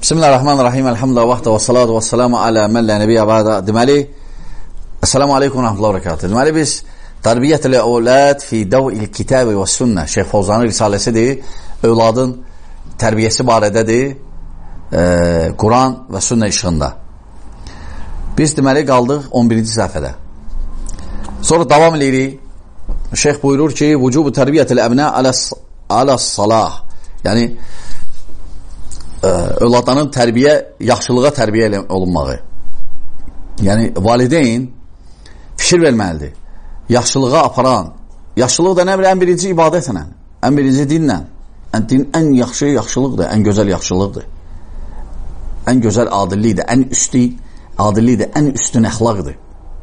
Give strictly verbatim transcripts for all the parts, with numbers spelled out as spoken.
Bismillahirrahmanirrahim. Elhamdülillah vahdə və salatu və salamu alə mən lə nəbiyyə bədə. Deməli, Esselamu aleykum və rəhmətullah və bərəkatuhu. Deməli, biz Tərbiyyətül Əvlad fi Dav'il Kitabi və Sünnə Şeyx Fovzanın risaləsidir. Övladın tərbiyəsi barədədir. E, Quran və Sünnə işığında. Biz deməli qaldıq on birinci səhifədə. Sonra davam edirik. Şeyx buyurur ki, vücubu tərbiyyətül əbnə alə-salah. Yəni, övladların tərbiyə, yaxşılığa tərbiyə olunmağı. Yəni, valideyn fikir verməlidir. Yaxşılığa aparan, yaxşılıq da nə bilir, ən birinci ibadətlə, ən birinci dinlə. Ən, din ən yaxşı yaxşılıqdır, ən gözəl yaxşılıqdır. Ən gözəl adillikdir, ən üstü adillikdir, ən üstün əxlaqdır.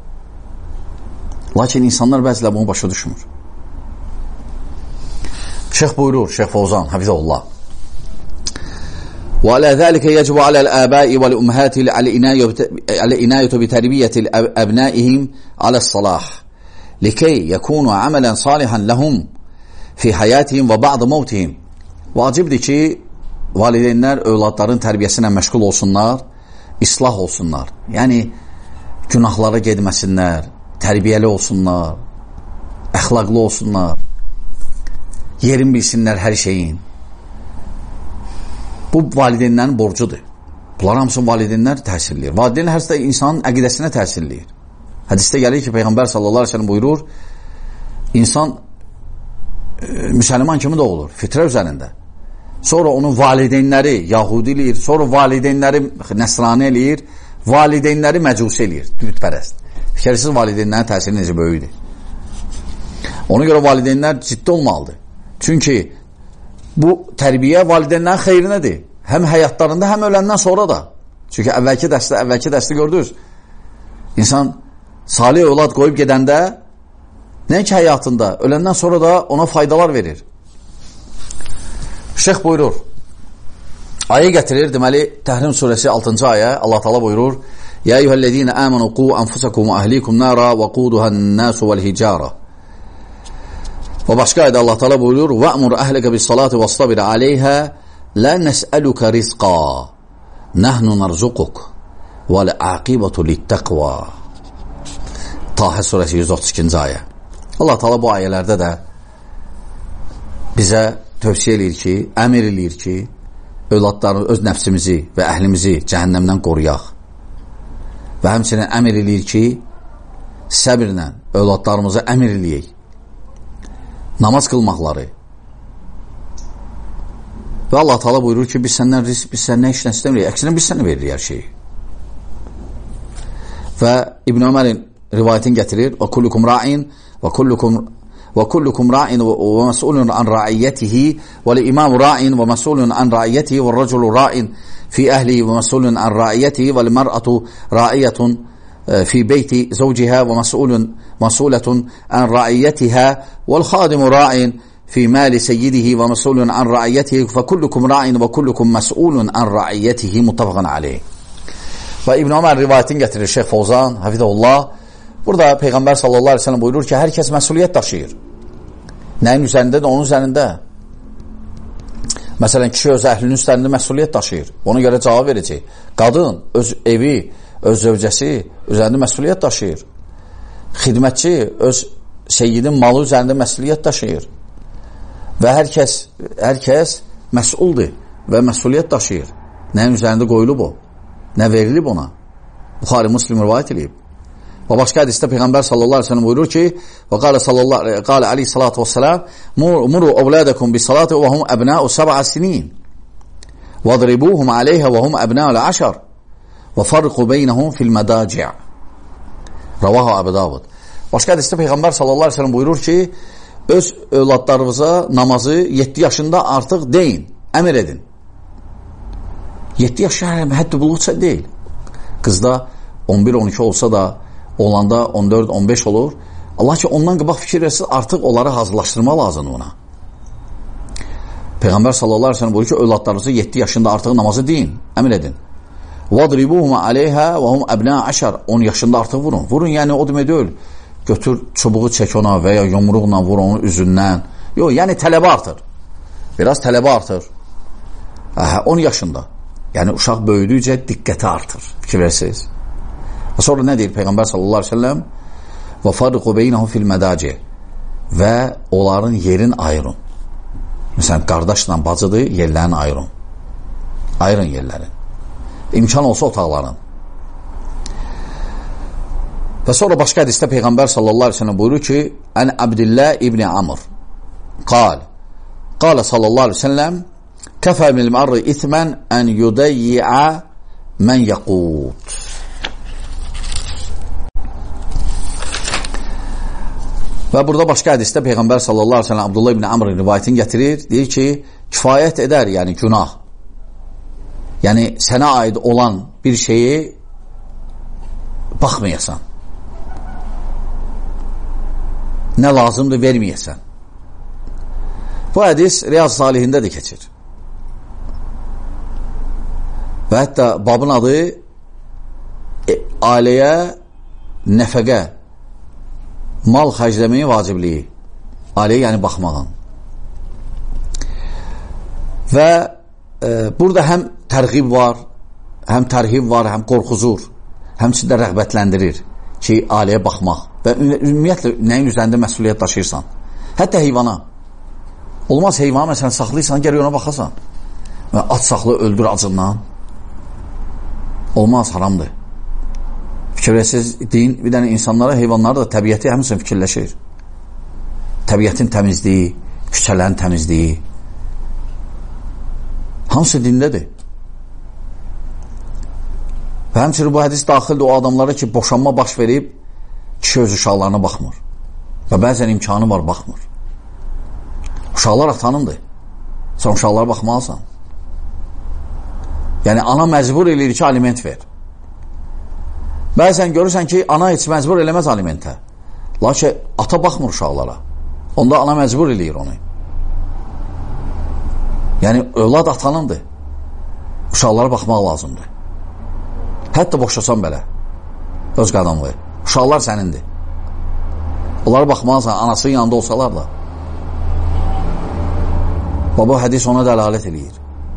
Lakin insanlar bəzilə bunu başa düşmür. Şeyx buyurur, Şeyx Fovzan, hafizəhullah. وعلى ذلك يجب على الآباء والأمهات العناية بتربية أبنائهم على الصلاح لكي يكون عملا صالحا لهم في حياتهم وبعد موتهم. Vacibdir ki, valideynlər övladların tərbiyəsinə məşğul olsunlar, islah olsunlar. Yəni, günahlara gedməsinlər, tərbiyəli olsunlar, əxlaqlı olsunlar, yerin bilsinlər hər şeyin. Bu, valideynlərin borcudur. Bunlar hamısı valideynlər təsirləyir. Valideynlər hərsdə insanın əqidəsinə təsirləyir. Hədisdə gəlir ki, Peyğəmbər sallallahu aleyhi ve sellem buyurur, insan e, müsəlman kimi doğulur, fitrə üzərində. Sonra onun valideynləri Yahudi eləyir, sonra valideynləri Nəsrani eləyir, valideynləri Məcusi eləyir, bütpərəst. Fikirsiz valideynlərin təsiri necə böyükdür. Ona görə valideynlər ciddi olmalıdır. Çünki bu tərbiyə valideynlərin xeyrinədir. Həm həyatlarında, həm öləndən sonra da. Çünki əvvəlki dərsdə, əvvəlki dərsdə gördünüz. İnsan salih övlad qoyub gedəndə, nəinki həyatında, öləndən sonra da ona faydalar verir. Şeyx buyurur, ayə gətirir, deməli, Təhrim surəsi altıncı ayə, Allah Teala buyurur, Ya eyyuhəl-ləzīnə əmənu qu anfusakum və əhlikum nara və quduhən-nəsu vəl-hicara. Və başqa ayda Allah Teala buyurur, وَأْمُرْ أَهْلَكَ بِالصَّلَاةِ وَاصْطَبِرْ عَلَيْهَا لَا نَسْأَلُكَ رِزْقًا نَحْنُ نَرْزُقُكَ وَالْعَاقِبَةُ لِلتَّقْوَى. Tahə surəsi yüz otuz ikinci ayə. Allah Teala bu ayələrdə də bizə tövsiyə eləyir ki, əmr eləyir ki, övladlarımız, öz nəfsimizi və əhlimizi cəhənnəmdən qoruyaq. Və həmçinin əmr eləyir ki, səbirlə övladlarımıza əmr eləyək. Namaz qılmaqları. Və Allah Teala buyurur ki, biz səndən rizq, biz səndən işlə istəmirik. Əksinə biz sənə veririk hər şeyi. Və İbn Ömərin rivayətini gətirir. Və kullukum ra'in və kullukum və kullukum ra'in və məsulun an ra'iyyətihi və l-imam ra'in və məsulun an ra'iyyətihi və r-raculu ra'in fi əhlihi və məsulun an ra'iyyətihi və l-mər'atu ra'iyyətun في بيت زوجها ومسؤول مسؤولة عن رعيتها والخادم راع في مال سيده ومسؤول عن رعيته فكلكم راع وكلكم مسؤول عن رعيته متفق عليه. Və İbn Ömər rivayətini gətirir Şeyx Fovzan, hafizəhullah. Burada Peyğəmbər sallallahu aleyhi ve sellem buyurur ki, hər kəs məsuliyyət daşıyır. Nəyin üzərində də onun üzərində. Məsələn, kişi öz əhlinin üzərində məsuliyyət daşıyır. Ona görə cavab verəcək. Qadın öz evi, öz zövcəsi üzərində məsuliyyət daşıyır. Xidmətçi öz seyyidin malı üzərində məsuliyyət daşıyır. Və hər kəs, hər kəs məsuldur və məsuliyyət daşıyır. Nəyin üzərində qoyulub o? Nə verilib ona? Buxari Müslim rivayət edib. Və başqa hədisdə Peyğəmbər sallallahu aleyhi ve sellem buyurur ki, və qalə sallallahu qalə aleyhissalatu vesselam, muru evladakum bis salati və hum abna'u sab'a sinin. Vadribuhum aleyha və hum abna'u al-ashar. Və farqu beynəhum fil mədaci'. Ravahu Əbu Davud. Başqa hədisdə Peyğəmbər sallallahu aleyhi ve sellem buyurur ki, öz övladlarınıza namazı yeddi yaşında artıq deyin, əmr edin. yeddi yaş həddi buluqsa deyil. Qızda on bir on iki olsa da, olanda on dörd on beş olur. Allah ki, ondan qabaq fikir versin, artıq onları hazırlaşdırma lazımdır ona. Peyğəmbər sallallahu aleyhi ve sellem buyurur ki, övladlarınızı yeddi yaşında artıq namazı deyin, əmr edin. وَضْرِبُوهُمَ عَلَيْهَا وَهُمْ أَبْنَا عَشَرٍ on yaşında artıq vurun. Vurun, yəni o demək deyil. Götür, çubuğu çək ona və ya yumruqla vur onun üzündən. Yox, yəni tələbə artır. Biraz tələbə artır. Aha, on yaşında. Yəni, uşaq böyüdükcə diqqəti artır. Fikir verirsiniz. Və sonra nə deyir Peyğəmbər sallallahu aleyhi ve sellem? Və fariqu beynəhum fil mədaci. Və onların yerin ayırın. Məsələn, qardaşla bacıdır, yerlərini ayırın. Ayırın yerlərin. İmkan olsa otaqların. Və sonra başqa hədisdə Peyğəmbər sallallahu aleyhi ve sellem buyurur ki, Ən Abdillah ibn Amr qal, qala sallallahu aleyhi ve sellem kəfə minil mərri ithmən ən yudayyi'a mən yaqut. Və burada başqa hədisdə Peyğəmbər sallallahu aleyhi ve sellem Abdullah ibn Amr rivayətini gətirir, deyir ki, kifayət edər, yəni günah. Yəni sənə aid olan bir şeyi baxmayasan. Nə lazımdır, verməyəsən. Bu hədis Riyaz Salihində də keçir. Və hətta babın adı e, ailəyə nəfəqə, mal xərcləməyin vacibliyi. Ailəyə yəni baxmağın. Və e, burada həm tərğib var, həm tərhib var, həm qorxuzur, həmçində rəğbətləndirir ki, ailəyə baxmaq. Və ümumiyyətlə, nəyin üzərində məsuliyyət daşıyırsan. Hətta heyvana. Olmaz heyvanı, məsələn, saxlayırsan, gəl ona baxasan. Və at saxlı, öldür acından. Olmaz, haramdır. Fikirləsiz, deyin, bir dənə insanlara, heyvanlara da təbiəti həmsin fikirləşir. Təbiətin təmizliyi, küçələrin təmizliyi. Hamısı dindədir. Və həmçinin bu hədis daxildir o adamlara ki, boşanma baş verib, kişi öz uşaqlarına baxmır. Və bəzən imkanı var, baxmır. Uşaqlar atanındır. Sən uşaqlara baxmalısan. Yəni, ana məcbur eləyir ki, aliment ver. Bəzən görürsən ki, ana heç məcbur eləməz alimentə. Lakin ata baxmır uşaqlara. Onda ana məcbur eləyir onu. Yəni, övlad atanındır. Uşaqlara baxmaq lazımdır. Hətta boşasan belə. Öz qadınlığı. Uşaqlar sənindir. Onlara baxmalısan, anasının yanında olsalar da. Bu hədis ona dəlalət edir.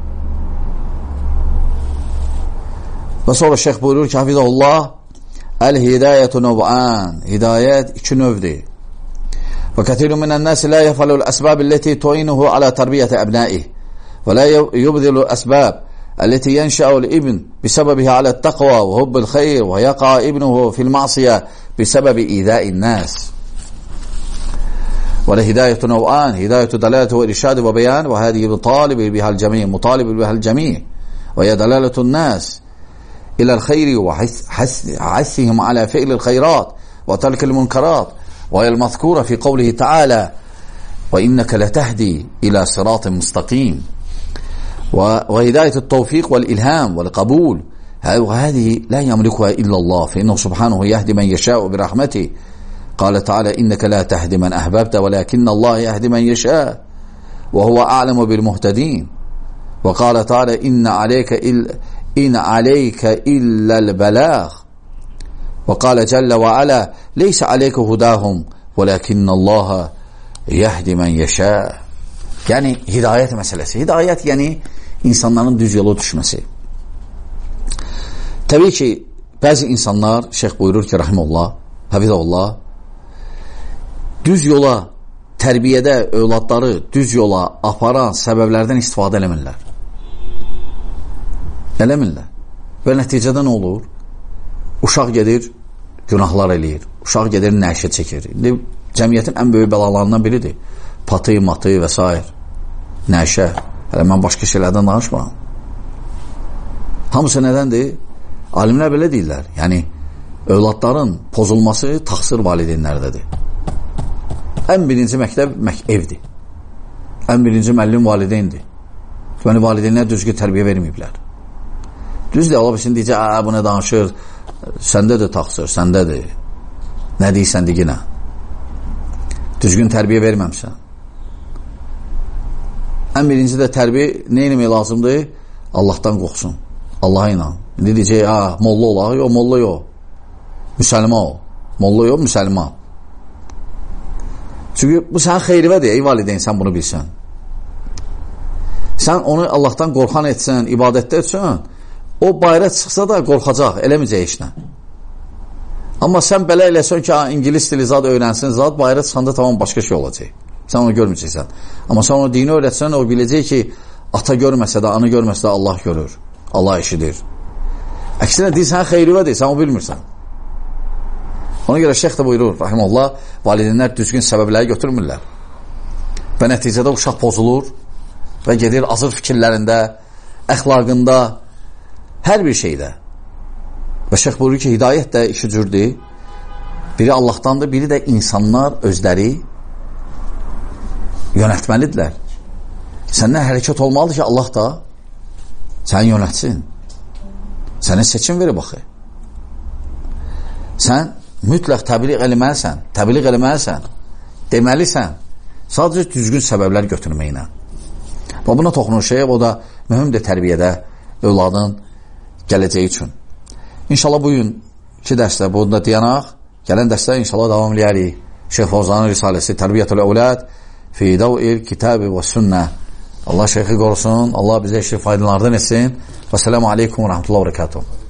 Və sonra şeyh buyurur ki, hafizahullah, əl-hidayətu növ'an. Hidayət iki növdir. Və kətirun minən nəsi la yəfəlul əsbəb-ləti tu'inuhu alə tərbiyyəti əbnəih və la yubdilu əsbəb التي ينشأ الابن بسببها على التقوى وحب الخير ويقع ابنه في المعصية بسبب إيذاء الناس. والهداية نوعان، هداية دلالة وإرشاد وبيان، وهذه مطالب بها الجميع مطالب بها الجميع وهي دلالة الناس إلى الخير وحثهم على فعل الخيرات وترك المنكرات، وهي المذكورة في قوله تعالى وإنك لتهدي إلى صراط مستقيم. وهداية التوفيق والإلهام والقبول، وهذه لا يملكها إلا الله، فإنه سبحانه يهدي من يشاء برحمته. قال تعالى إنك لا تهدي من أحببت ولكن الله يهدي من يشاء وهو أعلم بالمهتدين. وقال تعالى إن عليك إلا, إن عليك إلا البلاغ. وقال جل وعلا ليس عليك هداهم ولكن الله يهدي من يشاء. Yəni, hidayət məsələsi. Hidayət, yəni, insanların düz yola düşməsi. Təbii ki, bəzi insanlar, şeyh buyurur ki, rahimullah, hafizahullah, düz yola, tərbiyədə övladları düz yola aparan səbəblərdən istifadə eləmirlər. Eləmirlər. Və nəticədə nə olur? Uşaq gedir, günahlar eləyir. Uşaq gedir, nəşə çəkir. Cəmiyyətin ən böyük bəlalarından biridir. Patı, matı və s. Nəşə. Hələ mən başqa şeylərdən danışmıram. Hamısı nədəndir? Alimlər belə deyirlər. Yəni, övladların pozulması taxsir valideynlərdədir. Ən birinci məktəb mək evdir. Ən birinci müəllim valideyndir. Yəni, valideynlər düzgün tərbiyə verməyiblər. Düzdür, Allah bilsin, deyəcək, ə, bu nə danışır? Səndədir taxsir, səndədir. Nə deyirsən, deyinə. Düzgün tərbiyə verməmsən. Ən birinci də tərbiyə nə eləmək lazımdır? Allahdan qorxsun. Allaha inan. İndi deyəcək, ha, molla olaq, yox, molla yox. Müsəlman ol. Molla yox, müsəlman. Çünki bu sənin xeyrivədir, ey valideyn, sən bunu bilsən. Sən onu Allahdan qorxan etsən, ibadətdə etsən, o bayra çıxsa da qorxacaq, eləməyəcək işlə. Amma sən belə eləsən ki, İngilis dili zad öyrənsin, zad bayra çıxanda tamam başqa şey olacaq. Sən onu görməyəcəksən. Amma sən onu dini öyrətsən, o biləcək ki, ata görməsə də, anı görməsə də Allah görür, Allah eşidir. Əksinə deyil, sən xeyrivə deyil, sən o bilmirsən. Ona görə şeyx də buyurur, rahimullah, valideynlər düzgün səbəbləri götürmürlər. Və nəticədə uşaq pozulur və gedir azır fikirlərində, əxlaqında, hər bir şeydə. Və şeyx buyurur ki, hidayət də iki cürdür. Biri Allahdandır, biri də insanlar özləri yönətməlidirlər. Səndən hərəkət olmalıdır ki, Allah da səni yönətsin. Sənə seçim verir baxı. Sən mütləq təbliğ eləməlisən, təbliğ eləməlisən, deməlisən, sadəcə düzgün səbəblər götürməklə. Və buna toxunur şey, o da mühümdür tərbiyədə övladın gələcəyi üçün. İnşallah bugün iki dərsdə burada dayanaq, gələn dərsdə inşallah davam eləyərik. Şeyx Fovzanın risaləsi Tərbiyyətül Əvlad fi Dav'il Kitab və Sünnə. Allah şeyxi qorusun, Allah bizə işi faydalardan etsin. Və selamu aleykum və rəhmətullah və bərəkatuhu.